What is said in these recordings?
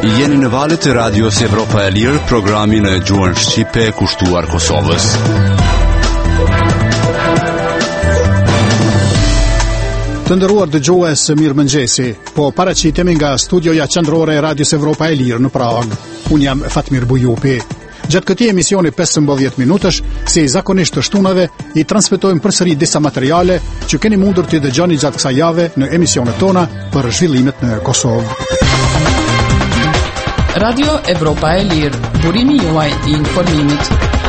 Jeni në valët e Radios Evropa e Lirë, programi në gjuhën shqipe kushtuar Kosovës. Të nderuar dëgjues, mirëmëngjesi. Po paraqitemi nga studioja qendrore e Radios Evropa e Lirë në Prag. Unë jam Fatmir Bujupi. Gjatë këtij emisioni 15 minutësh, si zakonisht të shtunave, I transmetojmë përsëri disa materiale që keni mundur të dëgjoni gjatë kësaj jave në emisionet tona për zhvillimet në Kosovë. Radio Evropa e Lirë, burimi juaj I informimit.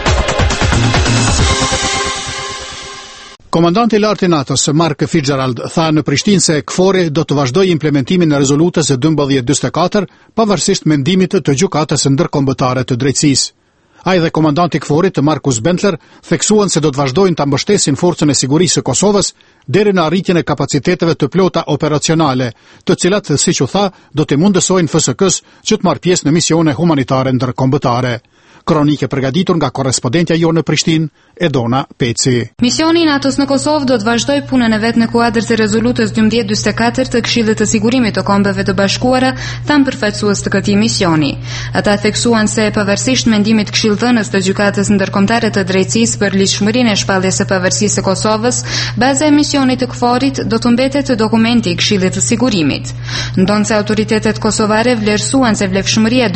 Komandanti I lartë I NATO-s, Mark Fitzgerald, tha në Prishtinë se KFOR-i do të vazhdojë implementimin e rezolutës së 1244 pavarësisht mendimit të Gjykatës Ndërkombëtare të Drejtësisë. Ai dhe komandanti I KFOR-it, Markus Bentler, theksuan se do të vazhdojnë ta mbështesin forcën e sigurisë së Kosovës deri në arritjen e kapaciteteve të plota operacionale, të cilat, siç u tha, do të mundësojnë FSK-s që të marrë pjesë në misione humanitare ndërkombëtare. Kronike përgatitur nga korrespondentja jonë në Prishtinë, Edona Peci. Misioni I NATO-s në Kosovë do të vazhdojë punën e vet në kuadër të rezolutës 1244 të Këshillit të Sigurimit të Kombeve të Bashkuara, thanë përfaqësues të këtij misioni. Ata theksuan se pavarësisht mendimit këshillëdhënës të Gjykatës Ndërkombëtare të Drejtësisë për ligjshmërinë e shpalljes së pavarësisë së Kosovës, baza e misionit të KFOR-it do të mbetet dokumenti I Këshillit të Sigurimit. Ndonse autoritetet kosovare vlerësuan se vlefshmëria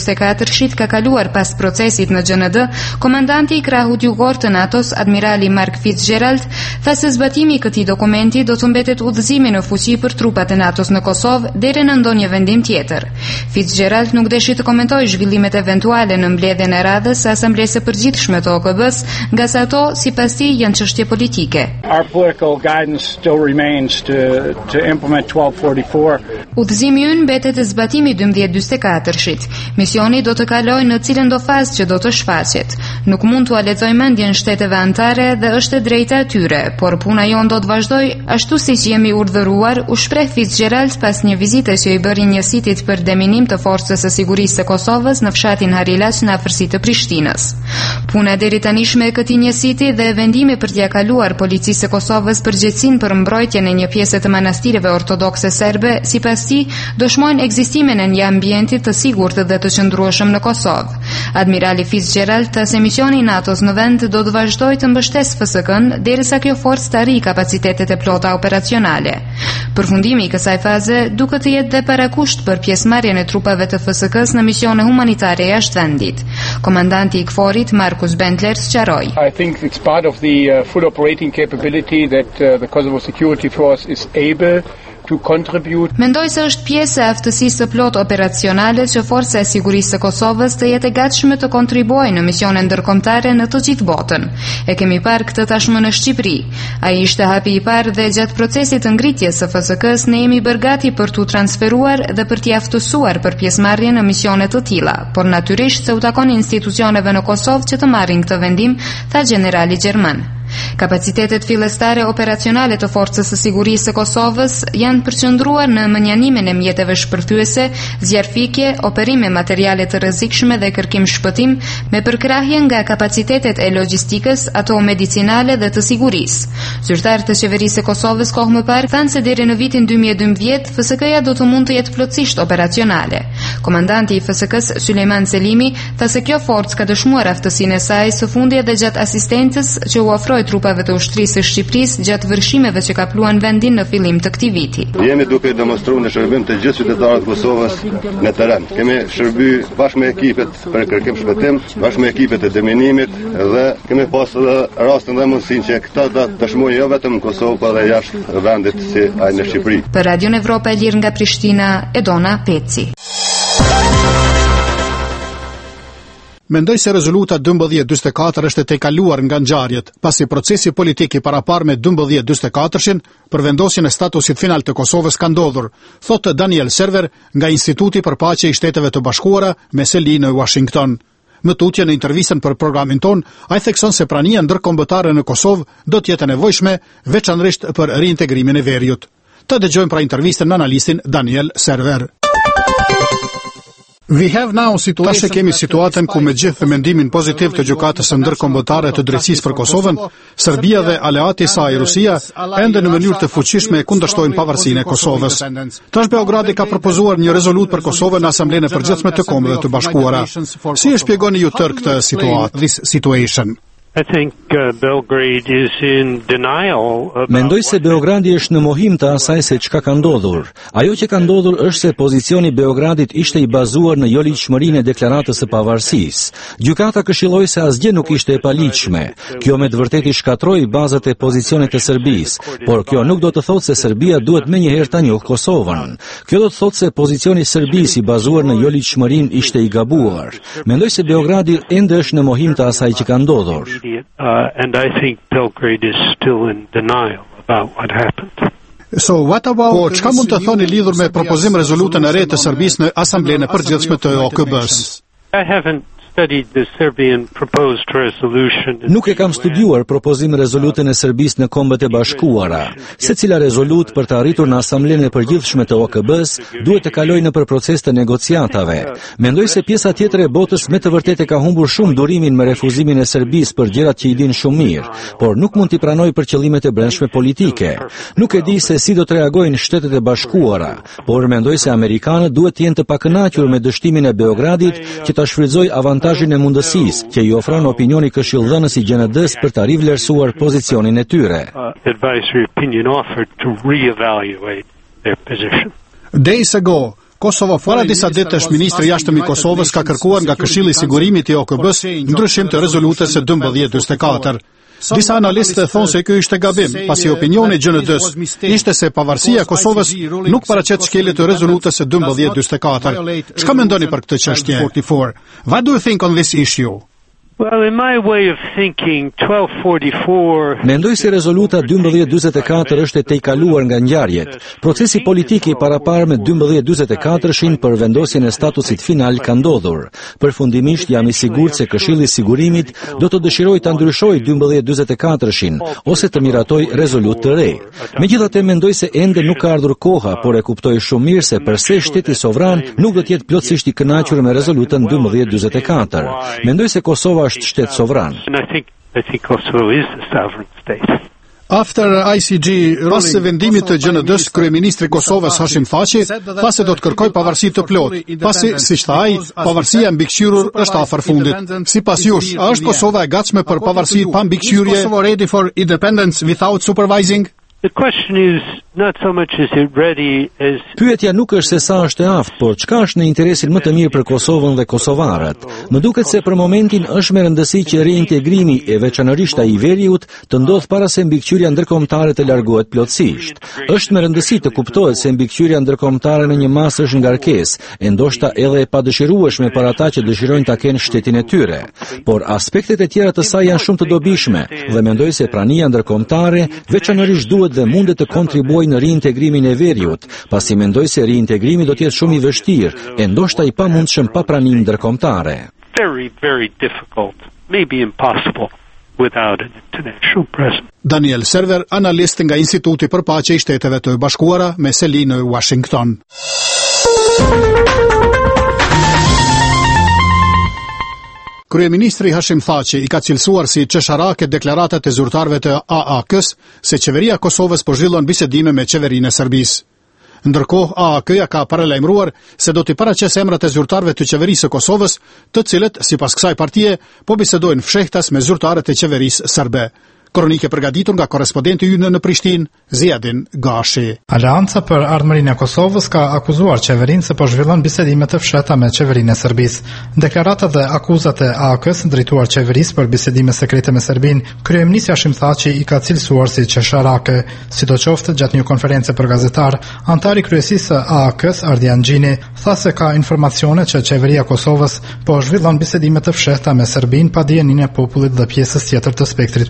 1244 ka kaluar pas procesit në GND, komandanti I krahut jugor të NATO-s, admirali Mark Fitzgerald, tha se zbatimi I këtij dokumenti do të mbetet udhëzimi në fuqi për trupat e NATO-s në Kosovë deri në ndonjë vendim tjetër. Fitzgerald nuk deshi të komentojë zhvillimet eventuale në mbledhjen e radhës së Asamblesë së Përgjithshme të OKB-s, nga sa ato sipas tij janë çështje politike. Our political guidance still remains to implement 1244. Udhëzimi ynë mbetet zbatimi 1244-shit. Misioni do të kalojë në cilën do fazë që do të shfaqet. Nuk mund t'u lexoj mendjen shteteve anëtare dhe është e drejta e tyre, por puna jon do të vazhdoj ashtu siç jemi urdhëruar, u shpreh Fitzgerald pas një vizite që I bëri njësitit për deminim të forcës së sigurisë së Kosovës në fshatin Harilaç në afërsi të Prishtinës. Puna deri tanishme e këtij njësiti dhe vendimi për t'ia kaluar policisë së Kosovës përgjegjësinë për mbrojtjen e një pjese të manastireve ortodokse serbe, sipas tij, dëshmojnë ekzistimin e një ambienti të sigurt dhe të qëndrueshëm në Kosovë. Admirali Fitzgerald tha se misioni I NATO-s në vend do të vazhdojë të mbështesë FSK-n derisa kjo forcë të arrijë kapacitetet e plota operacionale. Përfundimi I kësaj faze duket të jetë dhe parakusht për pjesëmarrjen e trupave të FSK-s në misione humanitare jashtë vendit. Komandanti I KFOR-it, Markus Bentler, sqaroi. I think it's part of the full operating capability that the Kosovo Security Force is able to contribute. Mendoj se është pjesë e aftësisë së plot operacionale që Forca e Sigurisë së Kosovës të jetë e gatshme të kontribuojë në misione ndërkombëtare në të gjithë botën. E kemi parë këtë tashmë në Shqipëri. Ai ishte hapi I parë dhe gjatë procesit të ngritjes së FSK-s ne jemi bërë gati për t'u transferuar dhe për t'i aftësuar për pjesëmarrje në misione të tilla, por natyrisht se u takon institucioneve në Kosovë që të marrin këtë vendim, tha generali gjerman. Kapacitetet fillestare operacionale të Forcës së Sigurisë së Kosovës janë përqendruar në menjanimin e mjeteve shpërthyese, zjarfikje, operim me materiale të rrezikshme dhe kërkim shpëtim, me përkrahje nga kapacitetet e logjistikës, ato medicinale dhe të sigurisë. Zyrtarët të qeverisë së Kosovës kohë më parë thanë se deri në vitin 2012 FSK-ja do të mund të jetë plotësisht operacionale. Komandanti I FSK-s, Sulejman Selimi, tha se kjo forcë ka dëshmuar aftësinë e saj së fundi dhe gjatë asistencës që u ofroi trupave të ushtrisë së Shqipërisë gjatë vërshimeve që kapluan vendin në fillim të këtij viti. Jemi duke demonstruar në shërbim të gjithë qytetarëve të Kosovës në terren. Kemi shërbyer bashkë me ekipet për kërkim shpëtim, bashkë me ekipet e deminimit dhe kemi pasur rastin dhe mundësinë që këta të dëshmojnë jo vetëm në Kosovë, por edhe jashtë vendit si ai në Shqipëri. Për Radion Evropa e Lirë nga Prishtina, Edona Peci. Mendoj se rezoluta 1244 është e tejkaluar nga ngjarjet, pasi procesi politik I parapar me 1244-shin për vendosjen e statusit final të Kosovës ka ndodhur, thotë Daniel Server nga Instituti për Paqe I Shteteve të Bashkuara me seli në Washington. Më tutje në intervistën për programin ton, ai thekson se prania ndërkombëtare në Kosovë do të jetë e nevojshme, veçanërisht për reintegrimin e veriut. Të dëgjojmë pra intervistën me analistin Daniel Server. Tash e kemi situatën ku me gjithë mendimin pozitiv të gjykatës së ndërkombëtare të drejtësisë për Kosovën, Serbia dhe aleati i saj Rusia ende në mënyrë të fuqishme e kundërshtojnë pavarësinë e Kosovës. Tash Beogradi ka propozuar një rezolutë për Kosovën në Asamblenë e Përgjithshme të Kombeve të Bashkuara. Si e shpjegoni ju tërë këtë situation? I think Belgrade is in denial about... Mendoj se Beogradi është në mohim të asaj se çka ka ndodhur. Ajo që ka ndodhur është se pozicioni Beogradit ishte i bazuar në joligjshmërinë e deklaratës së pavarësisë. Gjykata këshilloi se asgjë nuk ishte e paligjshme. Kjo me të vërtetë shkatroi bazat e pozicionit të Serbisë, por kjo nuk do të thotë se Serbia duhet menjëherë ta njohë Kosovën. Kjo do të thotë se pozicioni i Serbisë i bazuar në joligjshmërinë ishte i gabuar. Mendoj se Beogradi ende është në mohim të asaj që ka ndodhur. And I think Belgrade is still in denial about what happened. Po, çka mund të thoni lidhur me propozim rezolutën e re të Serbisë në Asamblenë e Përgjithshme të OKB-s? I haven't studied the Serbian proposed resolution. Nuk e kam studiuar propozim rezolutën e Serbisë në Kombet e Bashkuara. Secila rezolut për të arritur në Asamblenë e Përgjithshme të OKB-s duhet të kalojë nëpër proces të negociatave. Mendoj se pjesa tjetër e botës me të vërtetë ka humbur shumë durimin me refuzimin e Serbisë për gjërat që i dinë shumë mirë, por nuk mund t'i pranojë për qëllimet e brendshme politike. Nuk e di se si do të reagojnë Shtetet e Bashkuara, por mendoj se amerikanët duhet të jenë të pakënaqur me dështimin e Beogradit që ta shfrytëzojë avantazhin e mundësisë që i ofron opinioni këshillëdhënës i GND-s për ta rivlerësuar pozicionin e tyre. Advisory opinion offered to reevaluate their position. Days ago, para disa ditësh ministri i jashtëm i Kosovës ka kërkuar nga Këshilli i Sigurimit i OKB-s ndryshim të rezolutës së 1244. Disa analistë thonë se ky ishte gabim, pasi opinioni i GND-s ishte se pavarësia e Kosovës nuk paraqet shkelje të rezolutës së 1244. Çka mendoni për këtë çështje? What do you think on this issue? Well, in my way of thinking, 1244... Mendoj se rezoluta 1244 është e tejkaluar nga ngjarjet. Procesi politik i paraparë me 1244-shin për vendosjen e statusit final ka ndodhur. Përfundimisht jam i sigurt se Këshilli i Sigurimit do të dëshirojë ta ndryshojë 1244-shin ose të miratojë rezolutë të re. Megjithatë mendoj se ende nuk ka ardhur koha, por e kuptoj shumë mirë se përse shteti sovran nuk do të jetë plotësisht i kënaqur me rezolutën 1244. Mendoj se Kosova është shtet sovran. I think Kosovo is a sovereign state. After ICG, pas vendimit të GND-s, kryeministri i Kosovës Hashim Thaçi tha se do të kërkojë pavarësi të plotë, pasi siç tha ai, pavarësia mbikëqyrur është afër fundit. Sipas jush, a është Kosova e gatshme për pavarësi pa mbikëqyrje? Kosovo ready for independence without supervising? The question is not so much is it ready as... Pyetja nuk është se sa është e aftë, por çka është në interesin më të mirë për Kosovën dhe kosovarët. Më duket se për momentin është me rëndësi që reintegrimi e veçanërisht ai i veriut të ndodh para se mbikëqyrja ndërkombëtare të largohet plotësisht. Është me rëndësi të kuptohet se mbikëqyrja ndërkombëtare në një masë është ngarkesë, e ndoshta edhe e padëshirueshme për ata që dëshirojnë ta kenë shtetin e tyre. Por aspektet e tjera të saj janë shumë të dobishme dhe mendoj se prania ndërkombëtare veçanërisht duhet dhe mundet të kontribuojë në reintegrimin e veriut, pasi mendoj se reintegrimi do të jetë shumë i vështirë, e ndoshta i pamundshëm pa pranim ndërkombëtare. Very, very difficult, maybe impossible without an international presence. Daniel Server, analist nga Instituti për Paqe i Shteteve të Bashkuara me seli në Washington. Kryeministri Hashim Thaçi i ka cilësuar si çesharake deklaratat e zyrtarëve të AAK-s se qeveria e Kosovës po zhvillon bisedime me qeverinë e Serbisë. Ndërkohë, AAK-ja ka paralajmëruar se do t'i paraqesë emrat e zyrtarëve të qeverisë së Kosovës, të cilët, sipas kësaj partie, po bisedojnë fshehtas me zyrtarët e qeverisë serbe. Kronike përgatitur nga korrespondenti ynë në Prishtinë, Ziadin Gashi. Aleanca për Ardhmërinë e Kosovës ka akuzuar qeverinë se po zhvillon bisedime të fshehta me qeverinë e Serbisë. Deklaratat dhe akuzat e AAK-s drejtuar qeverisë për bisedime sekrete me Serbinë, kryeministri Hashim Thaçi i ka cilësuar si çesharake. Sidoqoftë, gjatë një konferencë për gazetar, antari kryesisë së AAK-s, Ardian Gjini, tha se ka informacione që qeveria e Kosovës po zhvillon bisedime të fshehta me Serbinë pa dijeninë e popullit dhe pjesës tjetër të spektrit politik.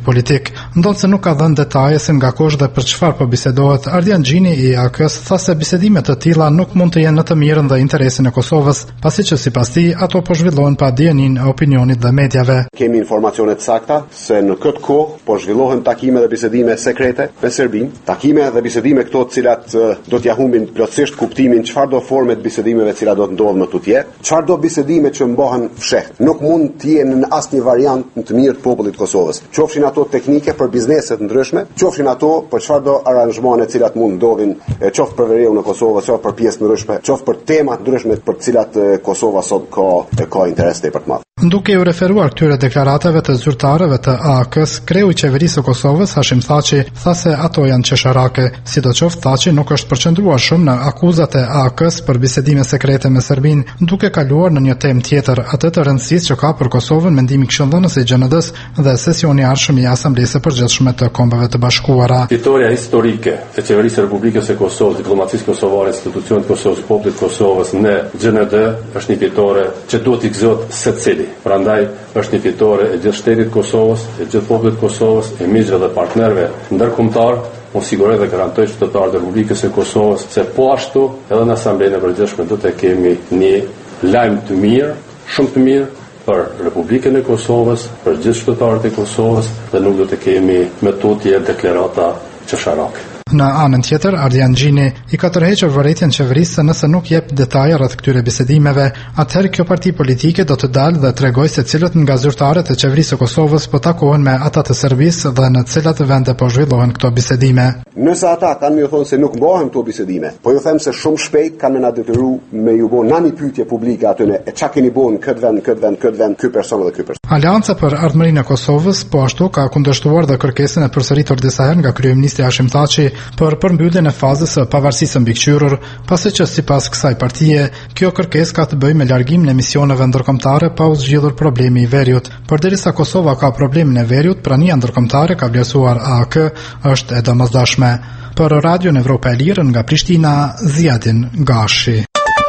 politik, ndonse nuk ka dhënë detaje se nga kush dhe për çfarë po bisedohet. Ardian Gjini i AK-s tha se bisedimet të tilla nuk mund të jenë në të mirën dhe interesin e Kosovës, pasi që sipas tij ato po zhvillohen pa dijenin e opinionit dhe mediave. Kemi informacione të sakta se në këtë kohë po zhvillohen takime dhe bisedime sekrete me Serbinë, takime dhe bisedime këto të cilat do t'ja humbin plotësisht kuptimin çfarë do forme të bisedimeve të cilat do të ndodhin më tutje, çfarë do bisedime që mbohen fshehtë. Nuk mund të jenë në asnjë variant në të mirë të popullit të Kosovës. Qofshin ato teknike për biznese të ndryshme, qofshin ato për çfarë do aranzhmane të cilat mund ndodhin, qoftë për veriun në Kosovë, qoftë për pjesë ndryshme, qoftë për tema të ndryshme për të cilat Kosova sot ka interes tepër të madh. Duke u referuar këtyre deklaratave të zyrtarëve të AK-s, kreu i qeverisë së Kosovës Hashim Thaçi tha se ato janë qesharake. Sidoqoftë Thaçi nuk është përqendruar shumë në akuzat e AK-s për bisedime sekrete me Serbinë, duke kaluar në një temë tjetër, atë të rëndësisë që ka për Kosovën mendimi i këshillëdhënës së GND-s dhe sesioni i ardhshëm i Asamblesë së Përgjithshme të Kombeve të Bashkuara. Fitoria historike e qeverisë së Republikës së Kosovës, diplomacisë kosovare, institucionet të Kosovës, popullit të Kosovës në GND është një fitore që duhet i gëzohet secili. Prandaj është një fitore e gjithë shtetit Kosovës, e gjithë popullit të Kosovës, e miqve dhe partnerëve ndërkombëtar. Unë siguroj dhe garantoj qytetarët e Republikës së Kosovës se po ashtu edhe në Asamblenë e Përgjithshme do të kemi një lajm të mirë, shumë të mirë për Republikën e Kosovës, për gjithë qytetarët e Kosovës dhe nuk do të kemi me tutje deklarata qesharake. Në anën tjetër, Ardian Gjini i ka tërhequr vërejtjen qeverisë se nëse nuk jep detaje rreth këtyre bisedimeve, atëherë kjo parti politike do të dalë dhe tregojë se cilët nga zyrtarët e qeverisë së Kosovës po takohen me ata të Serbisë dhe në cilat vende po zhvillohen këto bisedime. Nëse ata kanë më thonë se nuk bëhen këto bisedime, po ju them se shumë shpejt kanë na detyruar me ju bën nani pyetje publike aty e çka keni bën këtë vend, ky person dhe ky person. Aleanca për Ardhmërinë e Kosovës po ashtu ka kundërshtuar dhe kërkesën e përsëritur disa herë nga kryeministri Hashim Thaçi për përmbylljen e fazës së pavarësisë së mbikëqyrur, pasi që sipas kësaj partie, kjo kërkesë ka të bëjë me largimin e misioneve ndërkombëtare pa u zgjidhur problemi i veriut. Përderisa Kosova ka problemin e veriut, prania ndërkombëtare ka vlerësuar AK është e domosdoshme. Për Radion Evropa e Lirë nga Prishtina, Ziadin Gashi.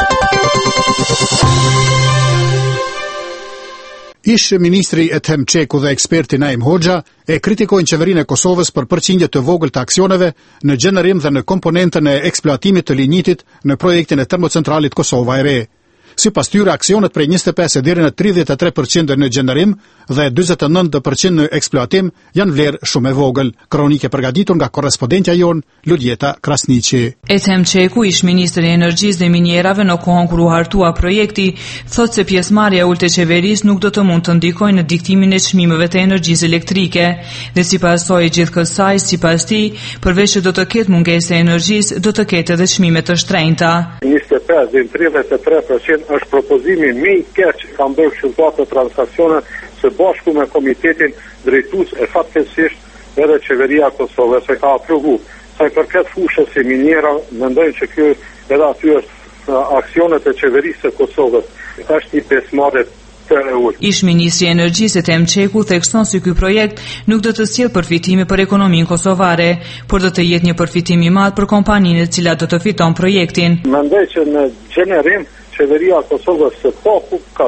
Ish ministri Ethem Çeku dhe eksperti Naim Hoxha e kritikojnë qeverinë e Kosovës për përqindje të vogël të aksioneve në gjenerim dhe në komponentën e eksploatimit të lignitit në projektin e termocentralit Kosova e Re. Sipas tyre, aksionet prej 25 deri në 33% në gjenerim dhe 49% në eksploatim janë vlerë shumë e vogël. Kronikë e përgatitur nga korrespondentja jon Luljeta Krasniqi. Ethem Çeku, ish ministri i energjisë dhe minjerave në kohën kur u hartua projekti, thotë se pjesëmarrja e ulët e qeverisë nuk do të mund të ndikojë në diktimin e çmimeve të energjisë elektrike dhe sipas saj gjithkësaj, sipas tij, përveç se do të ketë mungesë e energjisë, do të ketë edhe çmime të shtrenjta. 25 deri në 33% është propozimi më i keq që kanë bërë këshilltarët e transaksioneve së bashku me komitetin drejtues e fatkeqësisht edhe qeveria e Kosovës e ka aprovuar. Sa i përket fushës së minjera, mendoj që ky edhe aty është aksionet e qeverisë së Kosovës. Është një pjesëmarrje Ish ministri i energjisë Ethem Çeku thekson se ky projekt nuk do të sjellë përfitime për ekonominë kosovare, por do të jetë një përfitim i madh për kompaninë e cila do të fiton projektin. Mendoj që në gjenerim qeveria e Kosovës së paku ka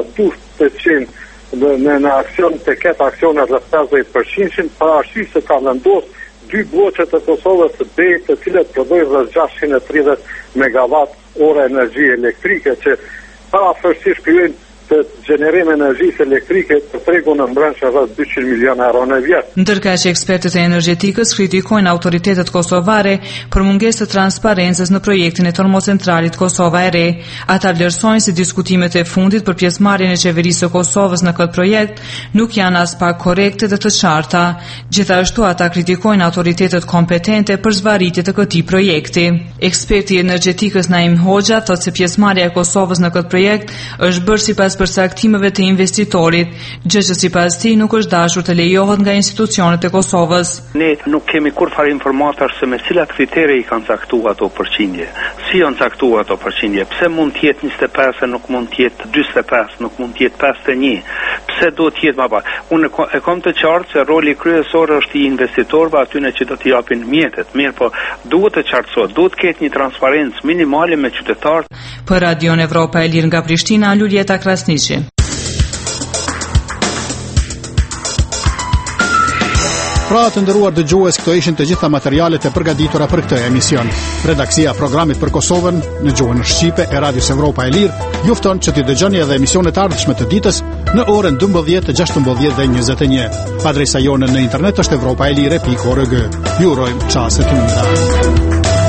2% në aksion të ketë aksione rreth 50%, për arsye se ka vendosur dy bloqe të Kosovës së B, të cilat prodhojnë rreth 630 megawatt orë energji elektrike që parafërsisht krijojnë të gjenerim energjisë elektrike të tregun në branshë rreth 200 milionë euro në vit. Ndërkaq që ekspertët e energjetikës kritikojnë autoritetet kosovare për mungesë të transparencës në projektin e termocentralit Kosova e Re. Ata vlerësojnë se diskutimet e fundit për pjesëmarrjen e qeverisë së Kosovës në këtë projekt nuk janë as pak korrekte dhe të qarta. Gjithashtu ata kritikojnë autoritetet kompetente për zvarritje të këtij projekti. Eksperti i energjetikës Naim Hoxha thotë se pjesëmarrja e Kosovës në këtë projekt është bërë sipas përcaktimeve të investitorit, gjë që sipas tij nuk është dashur të lejohet nga institucionet e Kosovës. Ne nuk kemi kurrë informata se me cilat kriteri i kanë caktuar ato përqindje. Si janë caktuar ato përqindje? Pse mund të jetë 25 e nuk mund të jetë 45, nuk mund të jetë 51? Pse do të jetë më pak? Unë e kam të qartë se roli kryesor është i investitorëve atyre që do t'i japin mjetet. Mirë, po duhet të qartësohet, duhet të ketë një transparencë minimale me qytetarët. Për Radion Evropa e Lirë nga Prishtina, Luljeta Krasniqi. Pra të nderuar dëgjues, këto ishin të gjitha materialet e përgatitura për këtë emision. Redaksia e programit për Kosovën në gjuhën shqipe e Radios Evropa e Lirë ju fton që t'i dëgjoni edhe emisionet ardhshme të ditës në orën 12, 16 dhe 21. Adresa jone në internet është evropaelire.org. Ju urojmë çaste të mira.